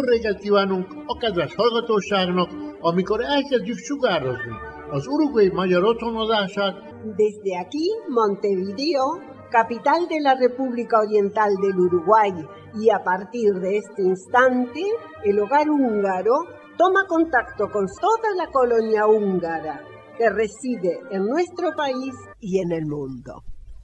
reggel kívánunk a kedves hallgatóságnak, amikor elkezdjük sugározni az uruguay magyar otthonozását. Desde aquí, Montevideo, capital de la República Oriental del Uruguay, y a partir de este instante, el Hogar Húngaro toma contacto con toda la colonia húngara que reside en nuestro país y en el mundo.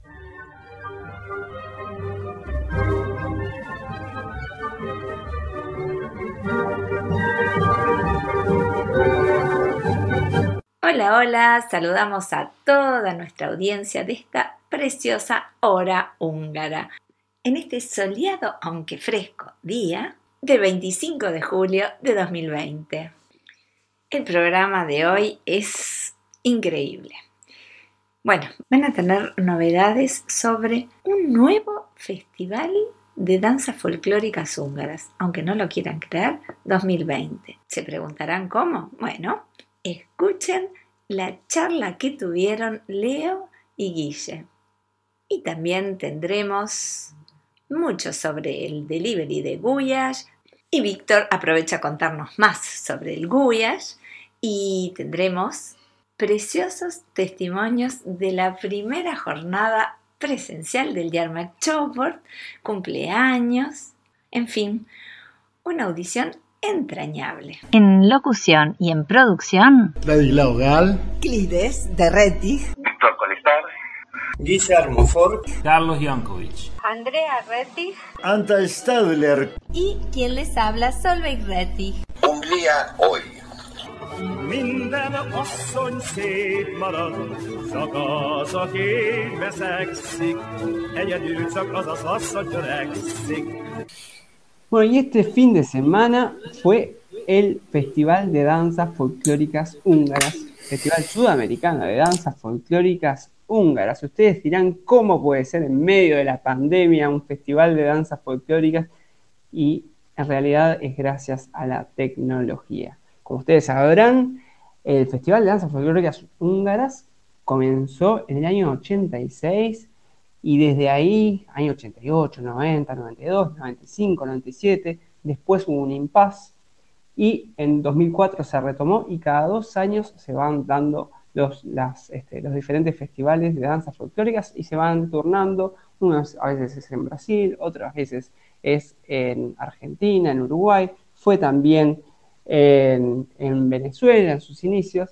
Hola, hola, saludamos a toda nuestra audiencia de esta preciosa hora húngara, en este soleado, aunque fresco, día del 25 de julio de 2020. El programa de hoy es increíble. Bueno, van a tener novedades sobre un nuevo festival de danzas folclóricas húngaras, aunque no lo quieran creer, 2020. ¿Se preguntarán cómo? Bueno, escuchen la charla que tuvieron Leo y Guille. Y también tendremos mucho sobre el delivery de Guyash. Y Víctor aprovecha a contarnos más sobre el Guyash. Y tendremos preciosos testimonios de la primera jornada presencial del Yarmak Choport, cumpleaños, en fin, una audición entrañable. En locución y en producción, Ladislao Gal, Clides de Rettig, Víctor Colestar, Guillermo Ford, Carlos Jankovic, Andrea Rettig Anta Stadler y quien les habla, Solveig Rettig. un día hoy. minden asszony szép marad, csak az, aki veszekszik, egyedül csak az az asszony törekszik. Bueno, y este fin de semana fue el Festival de Danzas Folclóricas Húngaras, Festival Sudamericano de Danzas Folclóricas Húngaras. Ustedes dirán cómo puede ser en medio de la pandemia un festival de danzas folclóricas, y en realidad es gracias a la tecnología. Como ustedes sabrán, el Festival de Danzas Folclóricas Húngaras comenzó en el año 86 y desde ahí, año 88, 90, 92, 95, 97, después hubo un impasse y en 2004 se retomó y cada 2 años se van dando los diferentes festivales de danzas folclóricas y se van turnando. Unos a veces es en Brasil, otras veces es en Argentina, en Uruguay, fue también en Venezuela en sus inicios,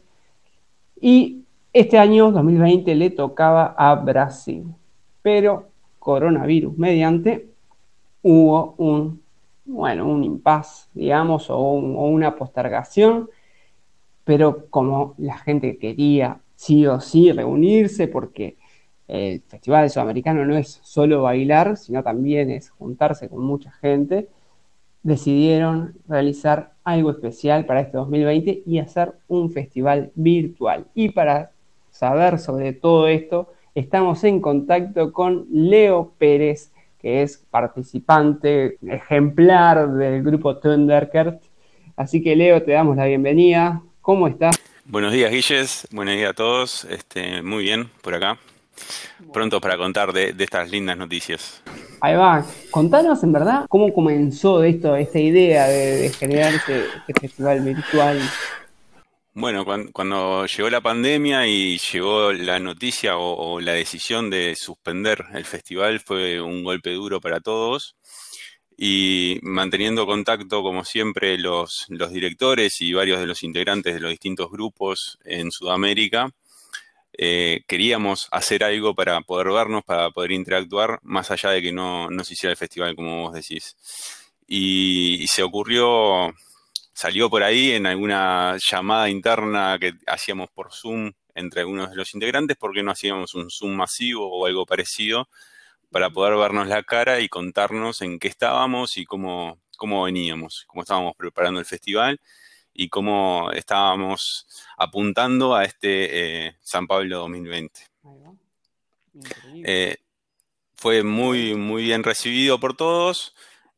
y este año 2020 le tocaba a Brasil, pero coronavirus mediante hubo un impasse, digamos, o una postergación, pero como la gente quería sí o sí reunirse, porque el Festival Sudamericano no es solo bailar, sino también es juntarse con mucha gente, decidieron realizar algo especial para este 2020 y hacer un festival virtual. Y para saber sobre todo esto, estamos en contacto con Leo Pérez, que es participante ejemplar del grupo Thunderkert. Así que, Leo, te damos la bienvenida. ¿Cómo estás? Buenos días, Guilles. Buenos días a todos. Muy bien por acá. Pronto para contar de estas lindas noticias. Ahí va. Contanos, en verdad, cómo comenzó esta idea de generar este festival virtual. Bueno, cuando llegó la pandemia y llegó la noticia o la decisión de suspender el festival, fue un golpe duro para todos. Y manteniendo contacto, como siempre, los directores y varios de los integrantes de los distintos grupos en Sudamérica, queríamos hacer algo para poder vernos, para poder interactuar, más allá de que no se hiciera el festival, como vos decís. Y se ocurrió, salió por ahí en alguna llamada interna que hacíamos por Zoom entre algunos de los integrantes, porque no hacíamos un Zoom masivo o algo parecido, para poder vernos la cara y contarnos en qué estábamos y cómo veníamos, cómo estábamos preparando el festival y cómo estábamos apuntando a este San Pablo 2020. Fue muy, muy bien recibido por todos.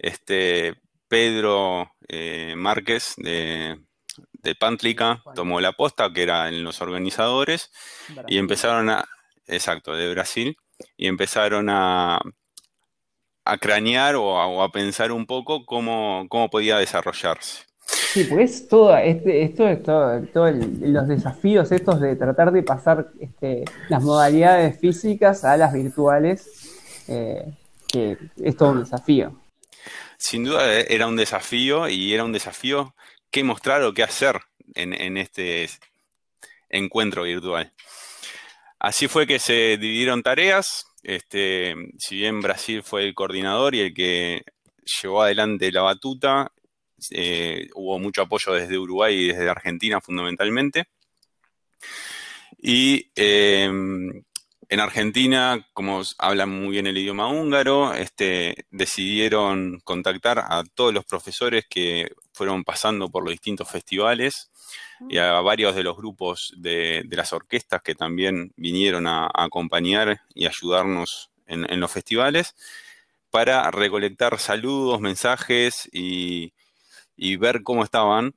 Pedro Márquez de Pantlica tomó la posta, que era en los organizadores, y empezaron de Brasil, y empezaron a a cranear o a pensar un poco cómo podía desarrollarse. Sí, pues todo, esto es todo los desafíos estos de tratar de pasar las modalidades físicas a las virtuales, que es todo un desafío. Sin duda era un desafío, y era un desafío qué mostrar o qué hacer en este encuentro virtual. Así fue que se dividieron tareas. Si bien Brasil fue el coordinador y el que llevó adelante la batuta, hubo mucho apoyo desde Uruguay y desde Argentina fundamentalmente. Y en Argentina, como hablan muy bien el idioma húngaro, decidieron contactar a todos los profesores que fueron pasando por los distintos festivales y a varios de los grupos de las orquestas que también vinieron a acompañar y ayudarnos en los festivales, para recolectar saludos, mensajes y ver cómo estaban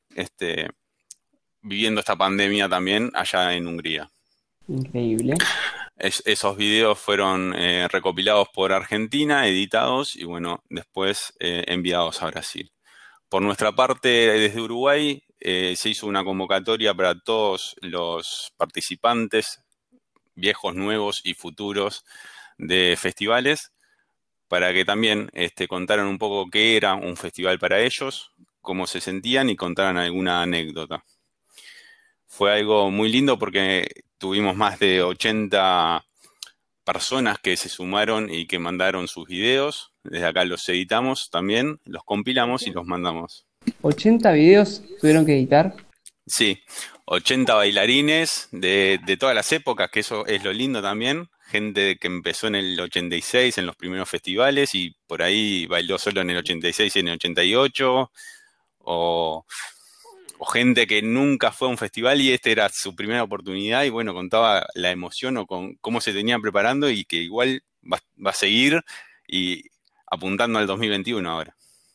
viviendo esta pandemia también allá en Hungría. Increíble. Esos videos fueron recopilados por Argentina, editados y bueno, después enviados a Brasil. Por nuestra parte, desde Uruguay, se hizo una convocatoria para todos los participantes, viejos, nuevos y futuros, de festivales, para que también contaran un poco qué era un festival para ellos, cómo se sentían y contaran alguna anécdota. Fue algo muy lindo porque tuvimos más de 80 personas que se sumaron y que mandaron sus videos. Desde acá los editamos también, los compilamos y los mandamos. ¿80 videos tuvieron que editar? Sí, 80 bailarines de todas las épocas, que eso es lo lindo también. Gente que empezó en el 86 en los primeros festivales y por ahí bailó solo en el 86 y en el 88, o gente que nunca fue a un festival y era su primera oportunidad y bueno, contaba la emoción o con cómo se tenían preparando y que igual va a seguir y apuntando al 2021 ahora.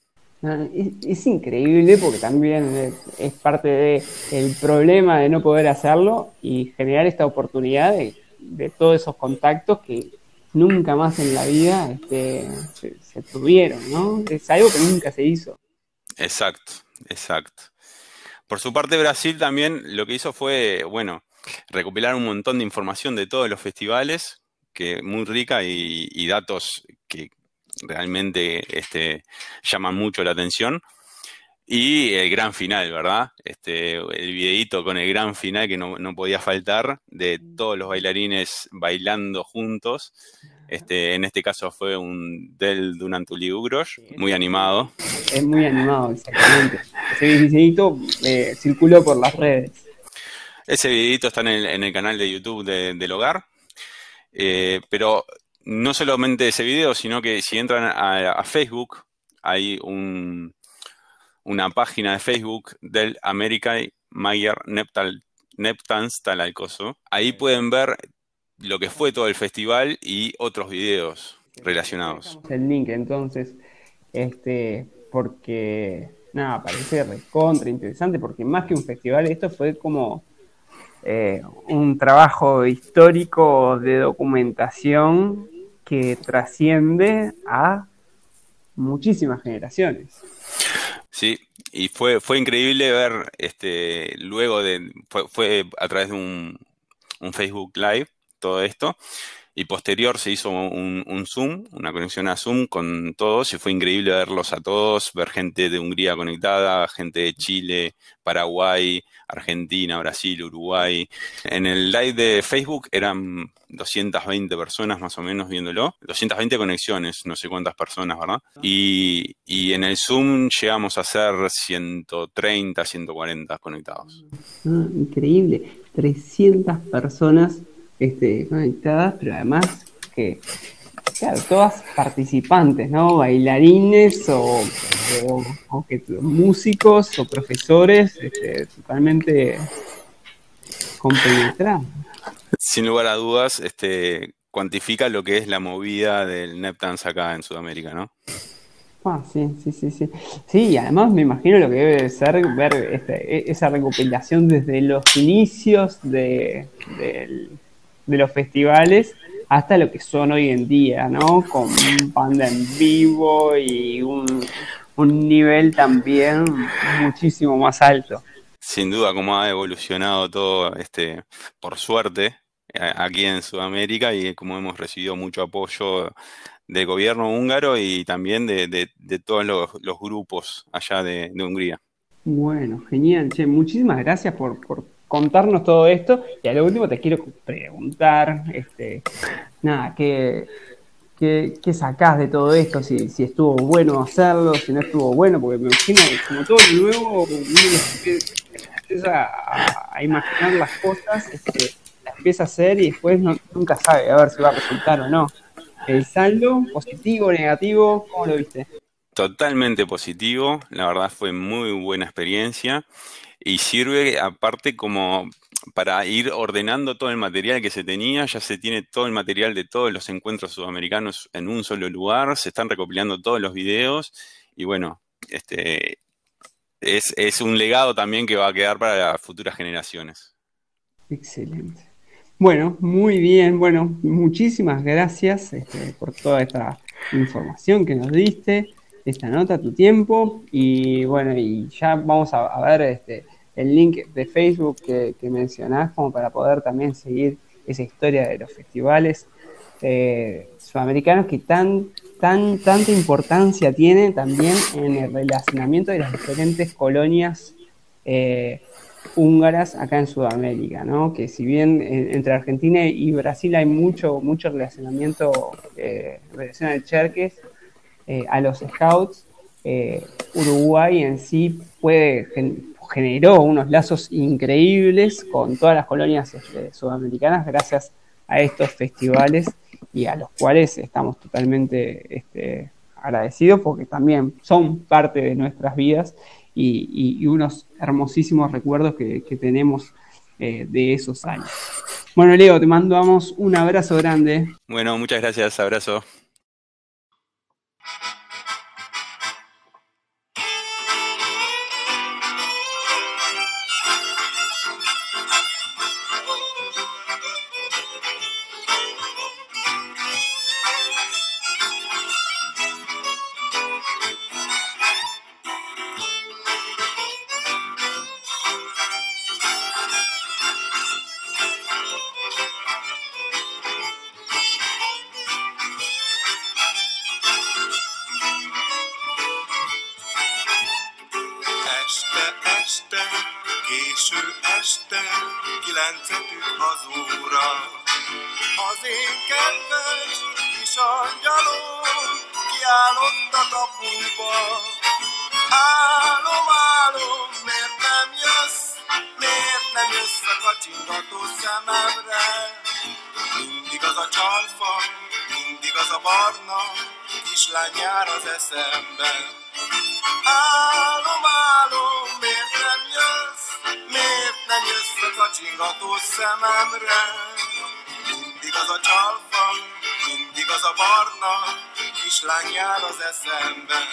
Es increíble porque también es parte del problema de no poder hacerlo y generar esta oportunidad de todos esos contactos que nunca más en la vida se tuvieron, ¿no? Es algo que nunca se hizo. Exacto. Por su parte, Brasil también lo que hizo fue, bueno, recopilar un montón de información de todos los festivales, que muy rica y datos que realmente llaman mucho la atención. Y el gran final, ¿verdad? El videíto con el gran final que no podía faltar, de todos los bailarines bailando juntos. En este caso fue un Del Dunantuli Ugros, muy animado. Es muy animado, exactamente. Ese videíto circuló por las redes. Ese videíto está en el canal de YouTube del Hogar. Pero no solamente ese video, sino que si entran a Facebook, hay una página de Facebook del Amerikai Magyar Neptanstalálkozó. Ahí pueden ver lo que fue todo el festival y otros videos relacionados. El link entonces, porque nada, parece recontra interesante, porque más que un festival, esto fue como un trabajo histórico de documentación que trasciende a muchísimas generaciones. Sí, y fue increíble ver, luego fue a través de un Facebook Live todo esto, y posterior se hizo un Zoom, una conexión a Zoom con todos, y fue increíble verlos a todos, ver gente de Hungría conectada, gente de Chile, Paraguay, Argentina, Brasil, Uruguay. En el live de Facebook eran 220 personas más o menos viéndolo, 220 conexiones, no sé cuántas personas, ¿verdad? Y en el Zoom llegamos a ser 130, 140 conectados. Increíble, 300 personas conectadas, pero además que, claro, todas participantes, ¿no? Bailarines o músicos o profesores totalmente compenetrados. Sin lugar a dudas, cuantifica lo que es la movida del Neptans acá en Sudamérica, ¿no? Sí. Sí, y además me imagino lo que debe ser ver esa recopilación desde los inicios de los festivales hasta lo que son hoy en día, ¿no? Con banda en vivo y un nivel también muchísimo más alto. Sin duda, cómo ha evolucionado todo, por suerte, aquí en Sudamérica, y como hemos recibido mucho apoyo del gobierno húngaro y también de todos los grupos allá de Hungría. Bueno, genial, che, muchísimas gracias por contarnos todo esto. Y a lo último te quiero preguntar, nada, ¿qué sacás de todo esto? Si estuvo bueno hacerlo, si no estuvo bueno, porque me imagino que como todo lo nuevo, uno empieza a imaginar las cosas, las empieza a hacer y después nunca sabe a ver si va a resultar o no. ¿El saldo, positivo, negativo, cómo lo viste? Totalmente positivo, la verdad fue muy buena experiencia y sirve aparte como para ir ordenando todo el material que se tenía. Ya se tiene todo el material de todos los encuentros sudamericanos en un solo lugar, se están recopilando todos los videos y bueno, es un legado también que va a quedar para las futuras generaciones. Excelente. Bueno, muy bien. Bueno, muchísimas gracias por toda esta información que nos diste, esta nota, tu tiempo. Y bueno, y ya vamos a ver el link de Facebook que mencionás como para poder también seguir esa historia de los festivales sudamericanos que tanta importancia tienen también en el relacionamiento de las diferentes colonias húngaras acá en Sudamérica, ¿no? Que si bien entre Argentina y Brasil hay mucho relacionamiento en relación al Cherkes, a los scouts, Uruguay en sí generó unos lazos increíbles con todas las colonias sudamericanas gracias a estos festivales y a los cuales estamos totalmente agradecidos porque también son parte de nuestras vidas y unos hermosísimos recuerdos que tenemos de esos años. Bueno, Leo, te mandamos un abrazo grande. Bueno, muchas gracias, abrazo. Késő este, 9-ük hazúra. Az én kedves kis angyalom kiállott a kapuba. Álom, álom, miért nem jössz a kacsingató szememre? Mindig az a csalfa, mindig az a barna kislány jár az eszemben. Álom, álom, miért nem jössz a kacsingató szememre? Mindig az a csalfa, mindig az a barna kislány jár az eszemben.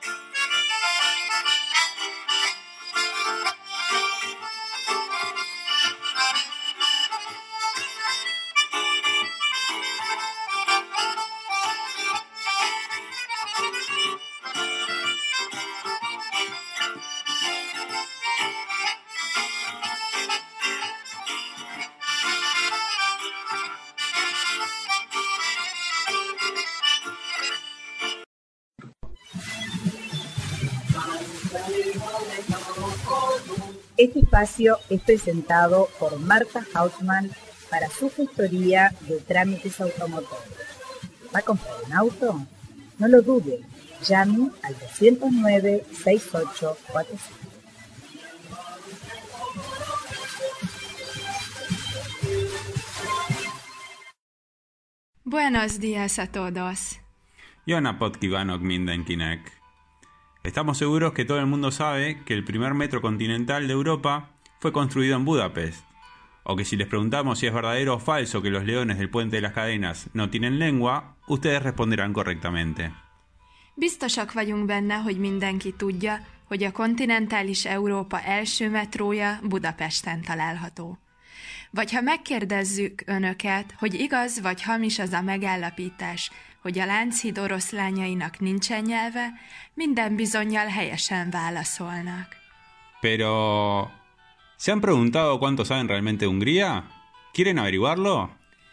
Este espacio es presentado por Marta Hausmann para su gestoría de trámites automotores. ¿Va a comprar un auto? No lo dude, llame al 209-6845. Buenos días a todos. Jó napot kívánok mindenkinek. Estamos seguros que todo el mundo sabe que el primer metro continental de Europa fue construido en Budapest, o que si les preguntamos si es verdadero o falso que los leones del Puente de las Cadenas no tienen lengua, ustedes responderán correctamente. Biztosak vagyunk benne, hogy mindenki tudja, hogy a kontinentális Európa első metrója Budapesten található. Vagy ha megkérdezzük önöket, hogy igaz vagy hamis az a megállapítás, hogy a Lánchíd oroszlányainak nincsen nyelve, minden bizonnyal helyesen válaszolnak. Pero, ¿se han preguntado cuánto saben realmente de Hungría? ¿Quieren averiguarlo?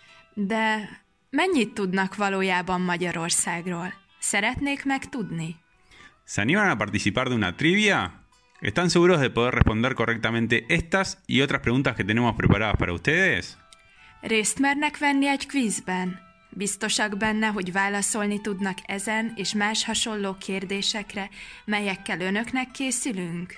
De mennyit tudnak valójában Magyarországról? Szeretnék megtudni? ¿Se animan a participar de una trivia? ¿Están seguros de poder responder correctamente estas y otras preguntas que tenemos preparadas para ustedes? Részt mernek venni egy kvízben? Biztosak benne, hogy válaszolni tudnak ezen és más hasonló kérdésekre, melyekkel önöknek készülünk?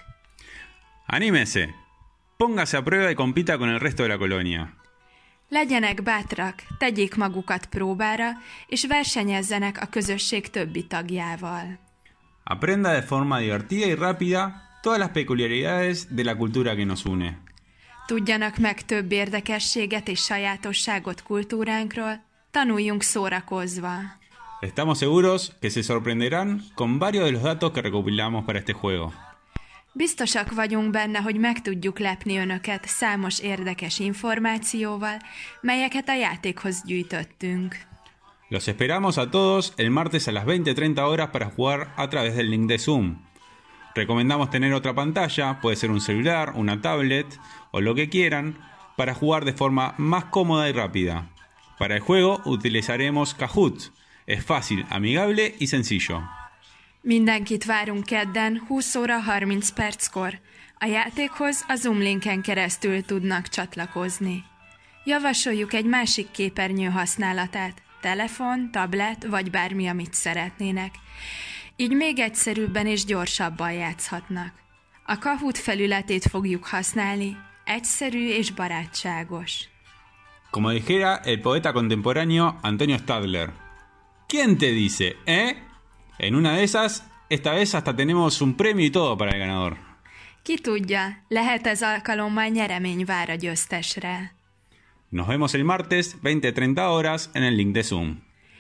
¡Anímese! Póngase a prueba y compita con el resto de la colonia. Legyenek bátrak, tegyék magukat próbára, és versenyezzenek a közösség többi tagjával. Aprenda de forma divertida y rápida todas las peculiaridades de la cultura que nos une. Tudjanak meg több érdekességet és sajátosságot kultúránkról, tanuljunk szórakozva. Estamos seguros que se sorprenderán con varios de los datos que recopilamos para este juego. Biztosak vagyunk benne, hogy meg tudjuk lepni önöket számos érdekes információval, melyeket a játékhoz gyűjtöttünk. Los esperamos a todos el martes a las 20:30 horas para jugar a través del link de Zoom. Recomendamos tener otra pantalla, puede ser un celular, una tablet o lo que quieran, para jugar de forma más cómoda y rápida. Para el juego utilizaremos Kahoot. Es fácil, amigable y sencillo. Mindenkit várunk kedden 20 óra 30 perckor. A játékhoz a Zoom linken keresztül tudnak csatlakozni. Javasoljuk egy másik képernyő használatát, telefon, tablet vagy bármi, amit szeretnének. Így még egyszerűbben és gyorsabban játszhatnak. A Kahoot felületét fogjuk használni, egyszerű és barátságos. Como dijera el poeta contemporáneo Antonio Stadler. ¿Quién te dice, eh? En una de esas, esta vez hasta tenemos un premio y todo para el ganador. Ki tudja, lehet ez alkalommal nyeremény vár a győztesre. Nos vemos el martes, 20:30 horas, en el link de Zoom.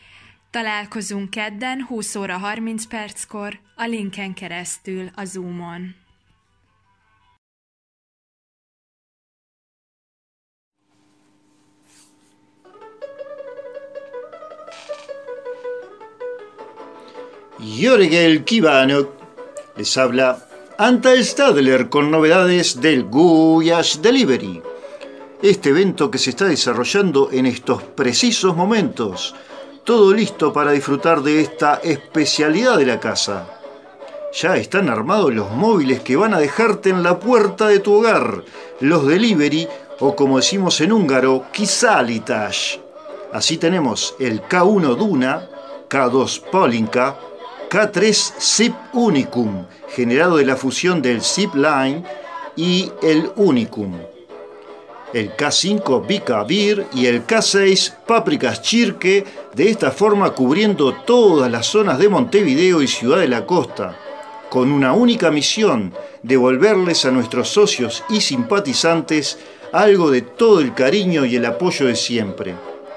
Találkozunk kedden 20 óra 30 perckor a linken keresztül a Zoomon. Jorgel Kivanok les habla Antal Stadler con novedades del Guyas Delivery, este evento que se está desarrollando en estos precisos momentos. Todo listo para disfrutar de esta especialidad de la casa. Ya están armados los móviles que van a dejarte en la puerta de tu hogar, los delivery o como decimos en húngaro, kiszállítás. Así tenemos el K1 Duna, K2 Polinka, K3 Zip Unicum, generado de la fusión del Zip Line y el Unicum. El K5 Vika Beer y el K6 Paprikas Chirke, de esta forma cubriendo todas las zonas de Montevideo y Ciudad de la Costa, con una única misión: devolverles a nuestros socios y simpatizantes algo de todo el cariño y el apoyo de siempre.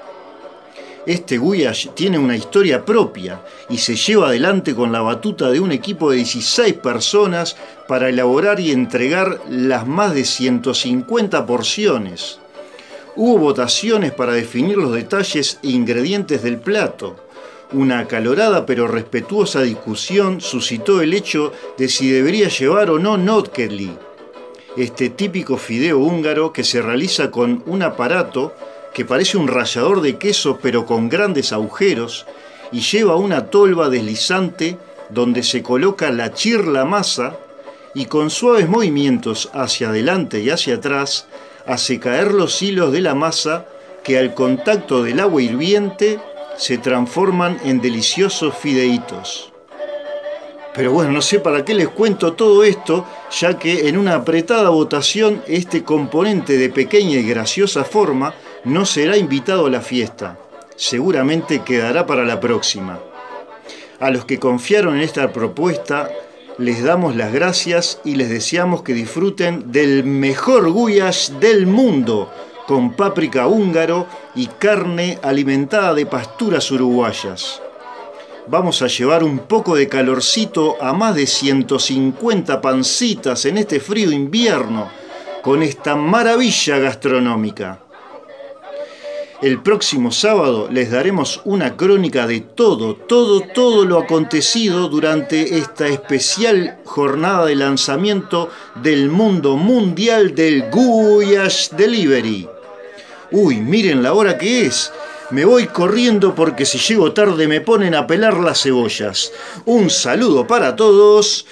Este Guyash tiene una historia propia y se lleva adelante con la batuta de un equipo de 16 personas para elaborar y entregar las más de 150 porciones. Hubo votaciones para definir los detalles e ingredientes del plato. Una acalorada pero respetuosa discusión suscitó el hecho de si debería llevar o no notkeli, este típico fideo húngaro que se realiza con un aparato que parece un rallador de queso pero con grandes agujeros y lleva una tolva deslizante donde se coloca la chirla masa y con suaves movimientos hacia adelante y hacia atrás hace caer los hilos de la masa que al contacto del agua hirviente se transforman en deliciosos fideitos. Pero bueno, no sé para qué les cuento todo esto, ya que en una apretada votación este componente de pequeña y graciosa forma no será invitado a la fiesta. Seguramente quedará para la próxima. A los que confiaron en esta propuesta, les damos las gracias y les deseamos que disfruten del mejor Guyash del mundo, con páprica húngaro y carne alimentada de pasturas uruguayas. Vamos a llevar un poco de calorcito a más de 150 pancitas en este frío invierno, con esta maravilla gastronómica. El próximo sábado les daremos una crónica de todo lo acontecido durante esta especial jornada de lanzamiento del mundo mundial del Goulash Delivery. Uy, miren la hora que es. Me voy corriendo porque si llego tarde me ponen a pelar las cebollas. Un saludo para todos.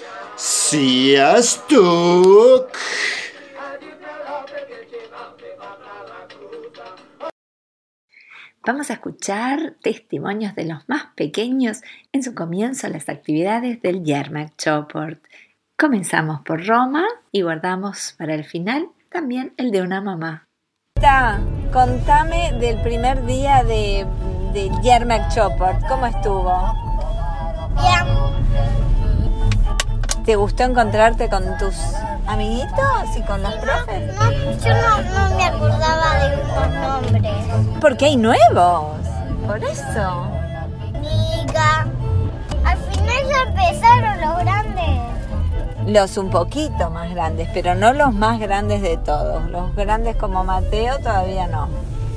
Sziasztok! Vamos a escuchar testimonios de los más pequeños en su comienzo a las actividades del Yermak Choport. Comenzamos por Roma y guardamos para el final también el de una mamá. Contame del primer día de Yermak Choport. ¿Cómo estuvo? Bien. ¿Te gustó encontrarte con tus amiguitos y con los profes? No, yo no me acordaba de unos nombres. Porque hay nuevos, por eso. Miga. Al final ya empezaron los grandes. Los un poquito más grandes, pero no los más grandes de todos. Los grandes como Mateo todavía no.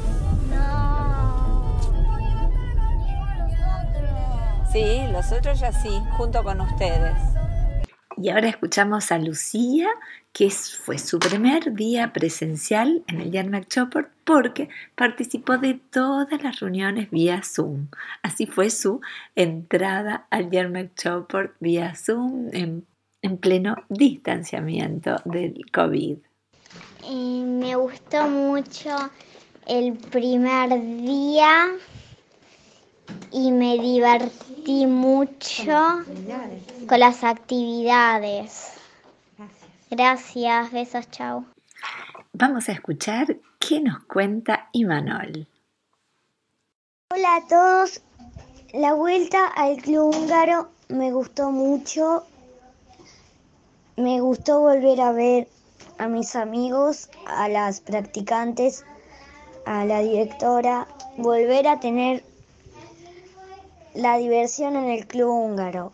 Sí, los otros ya sí, junto con ustedes. Y ahora escuchamos a Lucía, que fue su primer día presencial en el Yermak Choport porque participó de todas las reuniones vía Zoom. Así fue su entrada al Yermak Choport vía Zoom en pleno distanciamiento del COVID. Me gustó mucho el primer día y me divertí mucho con las actividades. Gracias, besos, chao. Vamos a escuchar qué nos cuenta Imanol. Hola a todos, la vuelta al club húngaro me gustó mucho. Me gustó volver a ver a mis amigos, a las practicantes, a la directora, volver a tener la diversión en el club húngaro.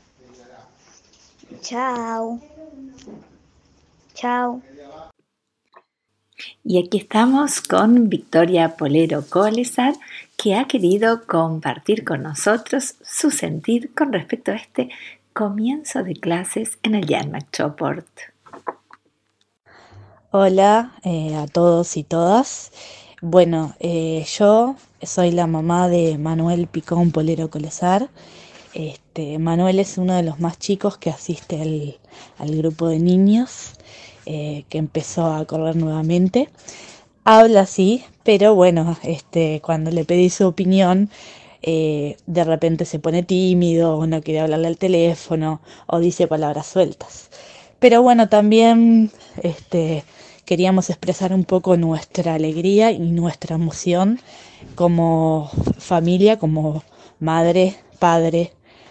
Chao. Chao. Y aquí estamos con Victoria Polero Kolesar, que ha querido compartir con nosotros su sentir con respecto a este comienzo de clases en el Yermak Choport. Hola a todos y todas. Bueno, yo soy la mamá de Manuel Picón Polero Kolesar. Manuel es uno de los más chicos que asiste al grupo de niños que empezó a correr nuevamente. Habla así, pero bueno, cuando le pedí su opinión, de repente se pone tímido o no quiere hablarle al teléfono o dice palabras sueltas. Pero bueno, también queríamos expresar un poco nuestra alegría y nuestra emoción como familia, como madre, padre,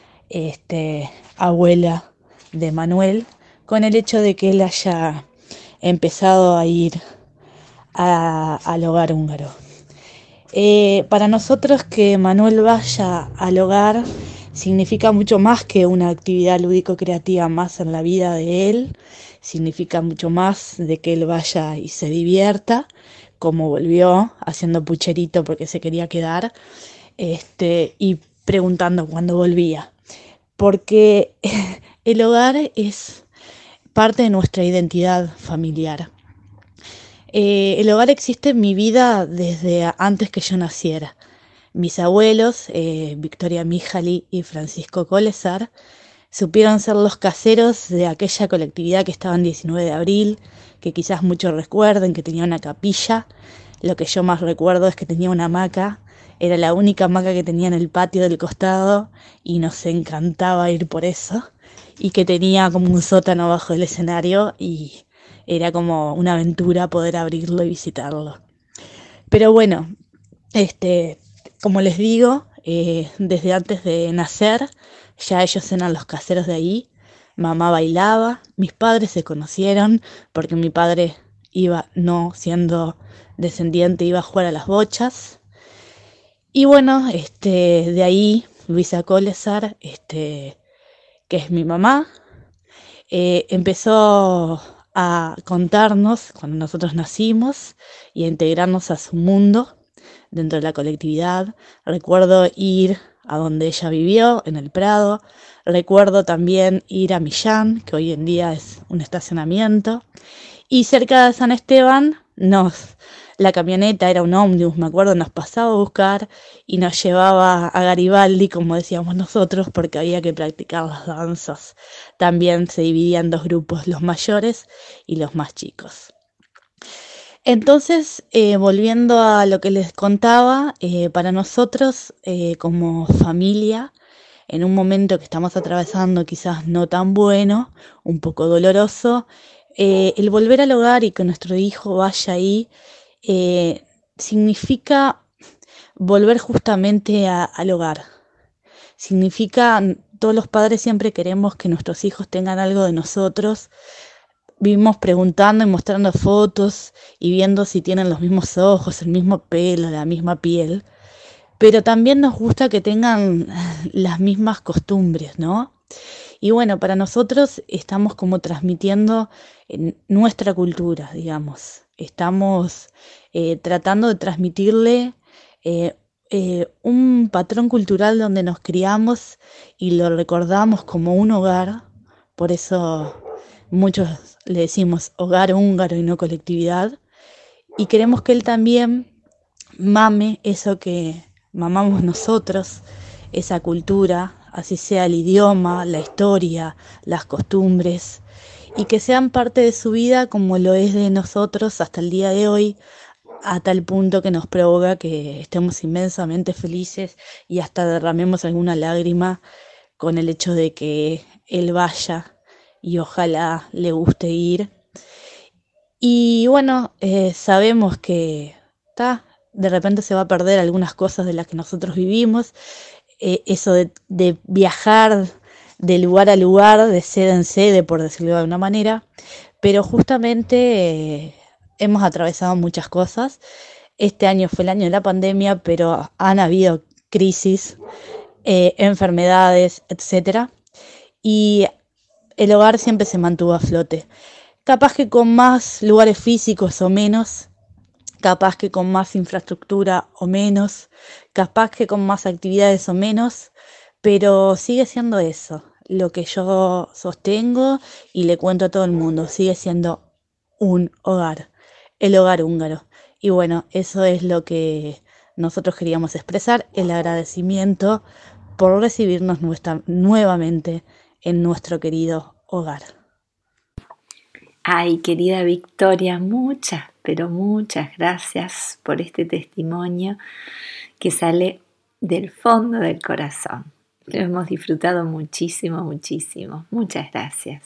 abuela de Manuel, con el hecho de que él haya empezado a ir al hogar húngaro. Para nosotros que Manuel vaya al hogar significa mucho más que una actividad lúdico-creativa más en la vida de él, significa mucho más de que él vaya y se divierta, como volvió haciendo pucherito porque se quería quedar, y preguntando cuándo volvía, porque el hogar es parte de nuestra identidad familiar. El hogar existe en mi vida desde antes que yo naciera. Mis abuelos, Victoria Mijali y Francisco Kolesar, supieron ser los caseros de aquella colectividad que estaba en 19 de abril, que quizás muchos recuerden, que tenía una capilla. Lo que yo más recuerdo es que tenía una hamaca, era la única hamaca que tenía en el patio del costado y nos encantaba ir por eso, y que tenía como un sótano bajo el escenario y era como una aventura poder abrirlo y visitarlo. Pero bueno, como les digo, desde antes de nacer ya ellos eran los caseros de ahí. Mamá bailaba, mis padres se conocieron porque mi padre iba, no siendo descendiente, iba a jugar a las bochas. Y bueno, de ahí Luisa Kolesar, que es mi mamá, empezó a contarnos cuando nosotros nacimos y a integrarnos a su mundo dentro de la colectividad. Recuerdo ir a donde ella vivió, en el Prado. Recuerdo también ir a Millán, que hoy en día es un estacionamiento. Y cerca de San Esteban, la camioneta era un ómnibus, me acuerdo, nos pasaba a buscar y nos llevaba a Garibaldi, como decíamos nosotros, porque había que practicar las danzas. También se dividían en dos grupos, los mayores y los más chicos. Entonces, volviendo a lo que les contaba, para nosotros como familia, en un momento que estamos atravesando quizás no tan bueno, un poco doloroso, el volver al hogar y que nuestro hijo vaya ahí significa volver justamente al hogar. Significa, todos los padres siempre queremos que nuestros hijos tengan algo de nosotros. Vivimos preguntando y mostrando fotos y viendo si tienen los mismos ojos, el mismo pelo, la misma piel. Pero también nos gusta que tengan las mismas costumbres, ¿no? Y bueno, para nosotros estamos como transmitiendo nuestra cultura, digamos. Estamos tratando de transmitirle un patrón cultural donde nos criamos y lo recordamos como un hogar. Por eso muchos le decimos hogar húngaro y no colectividad. Y queremos que él también mame eso que mamamos nosotros, esa cultura, así sea el idioma, la historia, las costumbres, y que sean parte de su vida como lo es de nosotros hasta el día de hoy, a tal punto que nos provoca que estemos inmensamente felices y hasta derramemos alguna lágrima con el hecho de que él vaya y ojalá le guste ir. Y bueno, sabemos que de repente se va a perder algunas cosas de las que nosotros vivimos, eso de viajar de lugar a lugar, de sede en sede, por decirlo de alguna manera, pero justamente hemos atravesado muchas cosas. Este año fue el año de la pandemia, pero han habido crisis, enfermedades, etcétera, y el hogar siempre se mantuvo a flote. Capaz que con más lugares físicos o menos, capaz que con más infraestructura o menos, capaz que con más actividades o menos, pero sigue siendo eso, lo que yo sostengo y le cuento a todo el mundo, sigue siendo un hogar, el hogar húngaro. Y bueno, eso es lo que nosotros queríamos expresar, el agradecimiento por recibirnos nuevamente en nuestro querido hogar. Ay, querida Victoria, muchas, pero muchas gracias por este testimonio que sale del fondo del corazón. Lo hemos disfrutado muchísimo, muchísimo. Muchas gracias.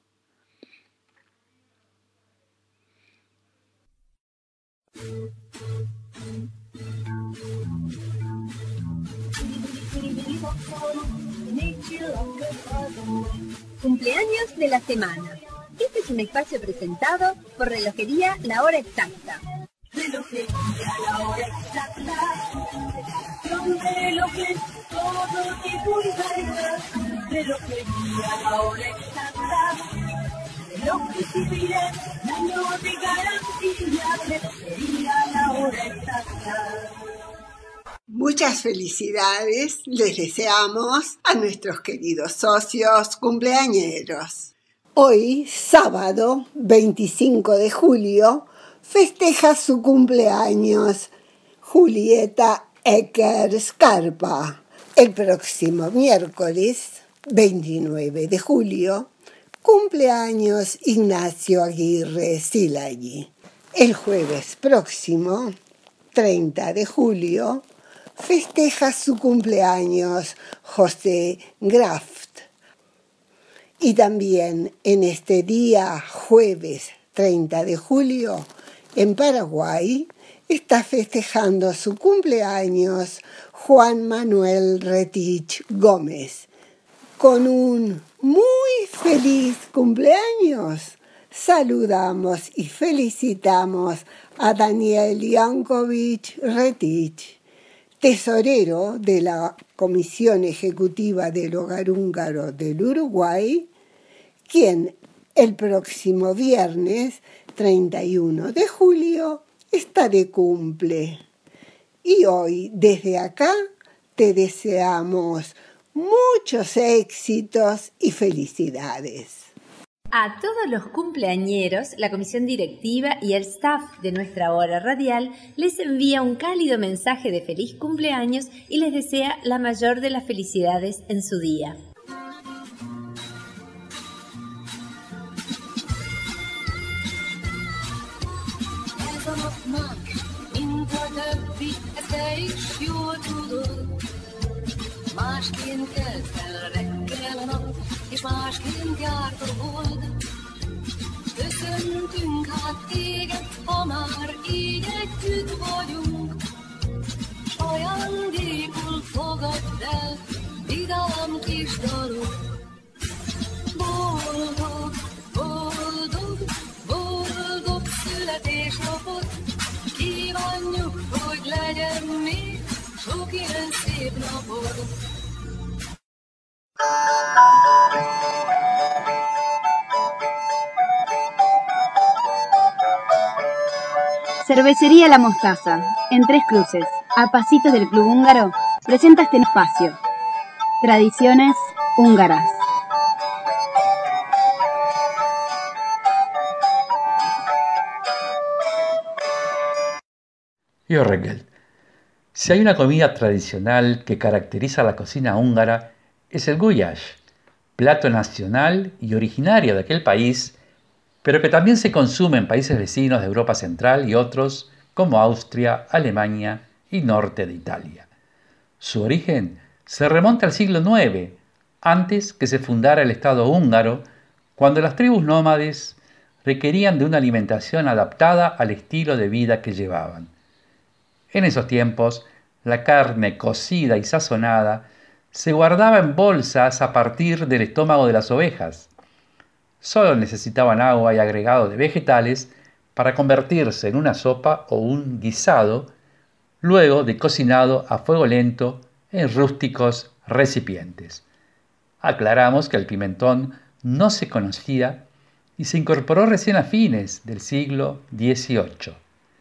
Cumpleaños de la semana. Este es un espacio presentado por Relojería La Hora Exacta. Relojería La Hora Exacta. Son relojes, todo tipo y variedad. Relojería La Hora Exacta. Relojes y miren, años de garantía. Relojería La Hora Exacta. Muchas felicidades les deseamos a nuestros queridos socios cumpleañeros. Hoy, sábado 25 de julio, festeja su cumpleaños Julieta Ecker Scarpa. El próximo miércoles 29 de julio, cumpleaños Ignacio Aguirre Silagui. El jueves próximo, 30 de julio, festeja su cumpleaños José Graft. Y también en este día, jueves 30 de julio, en Paraguay, está festejando su cumpleaños Juan Manuel Retich Gómez. Con un muy feliz cumpleaños, saludamos y felicitamos a Daniel Yankovic Retich, tesorero de la Comisión Ejecutiva del Hogar Húngaro del Uruguay, quien El próximo viernes 31 de julio está de cumple. Y hoy, desde acá, te deseamos muchos éxitos y felicidades. A todos los cumpleañeros, la comisión directiva y el staff de nuestra hora radial les envía un cálido mensaje de feliz cumpleaños y les desea la mayor de las felicidades en su día. Másként kelt fel reggel a nap, és másként járt a hold. Köszöntünk hát téged, ha már így együtt vagyunk. S ajándékul fogadd el, vidám kis dalok. Boldog, boldog, boldog születésnapot, kívánjuk, hogy legyen még sok ilyen szép napod. Cervecería La Mostaza, en Tres Cruces, a pasitos del Club Húngaro, presenta este espacio. Tradiciones húngaras. Jó reggel. Si hay una comida tradicional que caracteriza la cocina húngara, es el gulyás, plato nacional y originario de aquel país, pero que también se consume en países vecinos de Europa Central y otros como Austria, Alemania y norte de Italia. Su origen se remonta al siglo IX, antes que se fundara el Estado húngaro, cuando las tribus nómades requerían de una alimentación adaptada al estilo de vida que llevaban. En esos tiempos, la carne cocida y sazonada se guardaba en bolsas a partir del estómago de las ovejas. Solo necesitaban agua y agregado de vegetales para convertirse en una sopa o un guisado, luego de cocinado a fuego lento en rústicos recipientes. Aclaramos que el pimentón no se conocía y se incorporó recién a fines del siglo XVIII.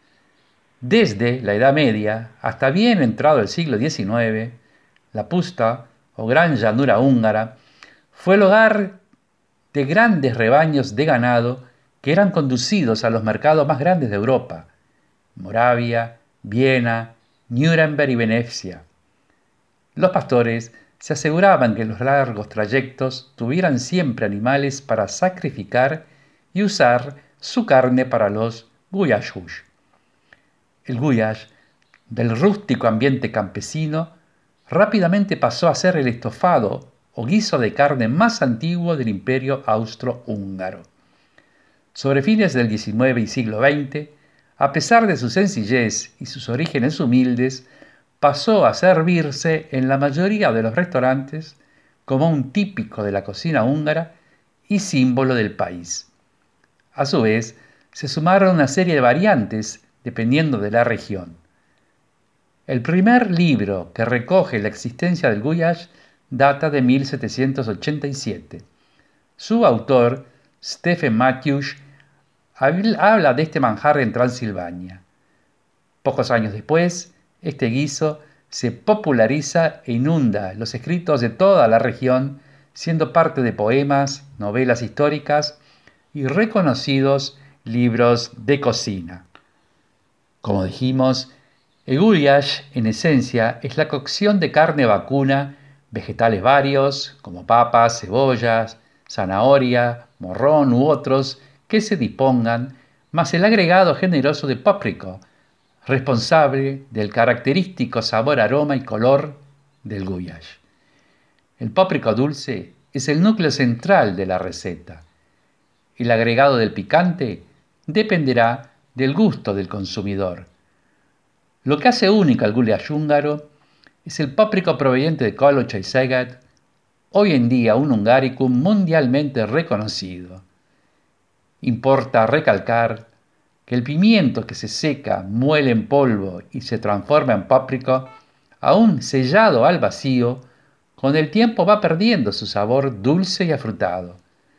Desde la Edad Media hasta bien entrado el siglo XIX, la Puszta, o Gran Llanura húngara, fue el hogar de grandes rebaños de ganado que eran conducidos a los mercados más grandes de Europa, Moravia, Viena, Nuremberg y Venecia. Los pastores se aseguraban que en los largos trayectos tuvieran siempre animales para sacrificar y usar su carne para los gulyás. El gulyás, del rústico ambiente campesino, rápidamente pasó a ser el estofado o guiso de carne más antiguo del Imperio Austrohúngaro. Sobre fines del XIX y siglo XX, a pesar de su sencillez y sus orígenes humildes, pasó a servirse en la mayoría de los restaurantes como un típico de la cocina húngara y símbolo del país. A su vez, se sumaron una serie de variantes dependiendo de la región. El primer libro que recoge la existencia del gulyás data de 1787. Su autor, Stephen Matthews, habla de este manjar en Transilvania. Pocos años después, este guiso se populariza e inunda los escritos de toda la región, siendo parte de poemas, novelas históricas y reconocidos libros de cocina. Como dijimos, el gulyás, en esencia, es la cocción de carne vacuna, vegetales varios, como papas, cebollas, zanahoria, morrón u otros que se dispongan, más el agregado generoso de páprico, responsable del característico sabor, aroma y color del gulyás. El páprico dulce es el núcleo central de la receta. El agregado del picante dependerá del gusto del consumidor. Lo que hace único al gulyás húngaro es el páprico proveniente de Kalocsai-Szeged, hoy en día un hungaricum mundialmente reconocido. Importa recalcar que el pimiento que se seca, muele en polvo y se transforma en páprico, aún sellado al vacío, con el tiempo va perdiendo su sabor dulce y afrutado.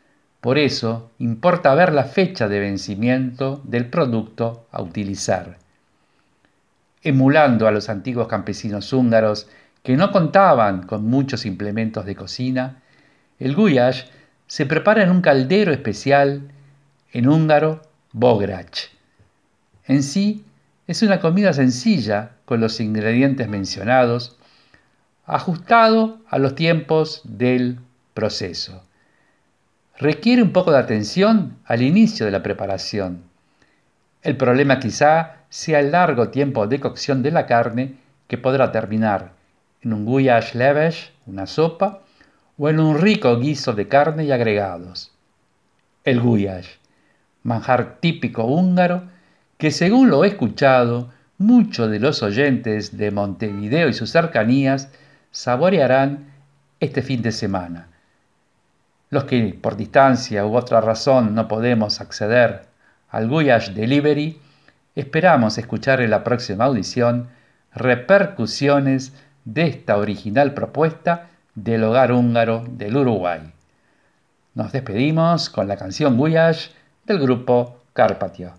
Por eso importa ver la fecha de vencimiento del producto a utilizar. Emulando a los antiguos campesinos húngaros que no contaban con muchos implementos de cocina, el gulyás se prepara en un caldero especial, en húngaro bogrács. En sí, es una comida sencilla con los ingredientes mencionados, ajustado a los tiempos del proceso. Requiere un poco de atención al inicio de la preparación. El problema quizá sea el largo tiempo de cocción de la carne, que podrá terminar en un gulyás leves, una sopa, o en un rico guiso de carne y agregados. El gulyás, manjar típico húngaro, que según lo he escuchado, muchos de los oyentes de Montevideo y sus cercanías saborearán este fin de semana. Los que por distancia u otra razón no podemos acceder al Gulyás Delivery, esperamos escuchar en la próxima audición repercusiones de esta original propuesta del hogar húngaro del Uruguay. Nos despedimos con la canción Gulyás del grupo Carpatio.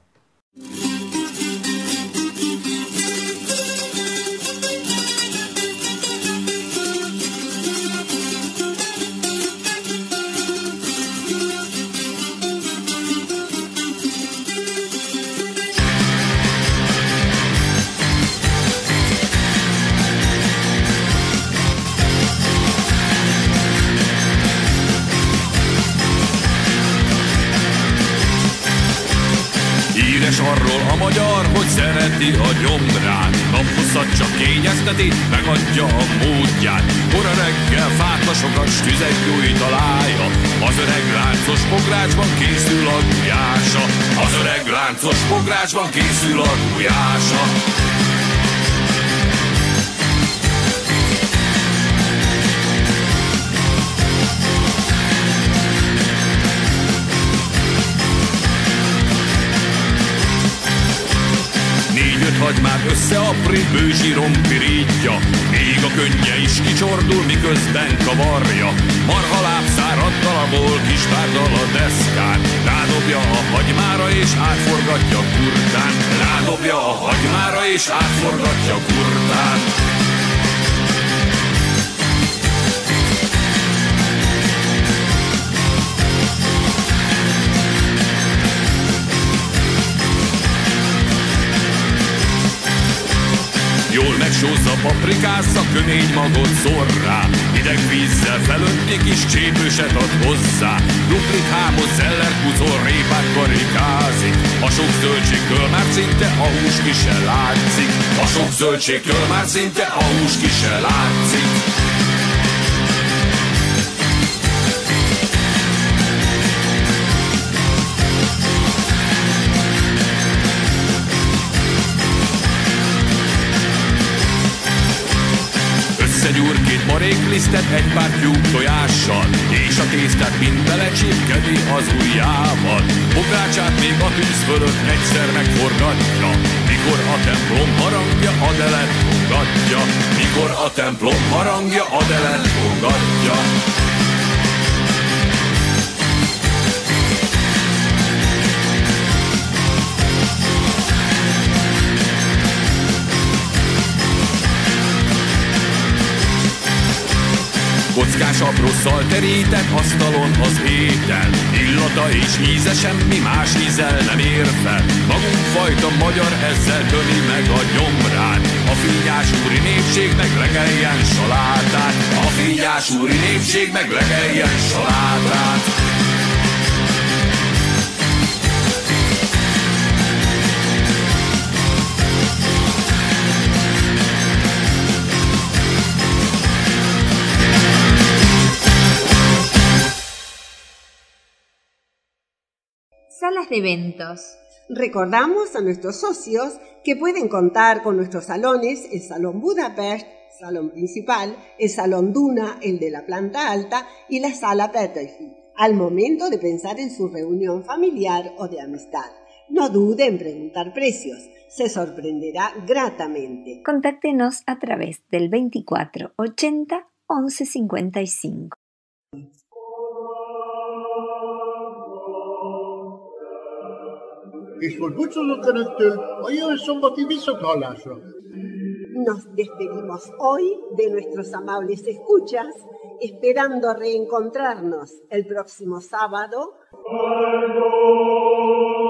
Arról a magyar, hogy szereti a gyomrát. Naphosszat csak kényezteti, megadja a módját. Kora reggel fáklasokas tüzet gyújt a lája. Az öreg láncos pográcsban készül a gulyása. Az öreg láncos pográcsban készül a gulyása. Négy-öt hagymát összeaprít, bőzsíron pirítja, még a könnye is kicsordul, miközben kavarja. Marhaláb szárad darabol, kispárdal a deszkán, rádobja a hagymára és átforgatja kurtán. Rádobja a hagymára és átforgatja kurtán. Jól megsózza, paprikázza, kömény magot szor rá. Hideg vízzel felönti, kis csépőset ad hozzá. Duplit hámoz, zellert pucol, répát karikázik. A sok zöldségtől már szinte a hús ki se látszik. A sok zöldségtől már szinte a hús ki se látszik. Összegyúr két maréklisztet egy pár tyúk tojással, és a tésztát mind belecsipkedi az ujjával. Bográcsát még a tűz fölött egyszer megforgatja, mikor a templom harangja Adelet kongatja. Mikor a templom harangja Adelet kongatja. Kockás apró szalterített asztalon az étel, illata és íze semmi más ízzel nem ér fel. Magunk fajta magyar ezzel töli meg a gyomrát, a fínyás úri népség meg legeljen salátát. A fínyás úri népség meg legeljen salátát. Salas de eventos. Recordamos a nuestros socios que pueden contar con nuestros salones, el Salón Budapest, salón principal, el Salón Duna, el de la planta alta, y la Sala Petőfi, al momento de pensar en su reunión familiar o de amistad. No dude en preguntar precios, se sorprenderá gratamente. Contáctenos a través del 24 80 11 55. és hogy búcsúzok önöktől a jövő szombati viszonthallásra. Nos despedimos hoy de nuestros amables escuchas, esperando reencontrarnos el próximo sábado.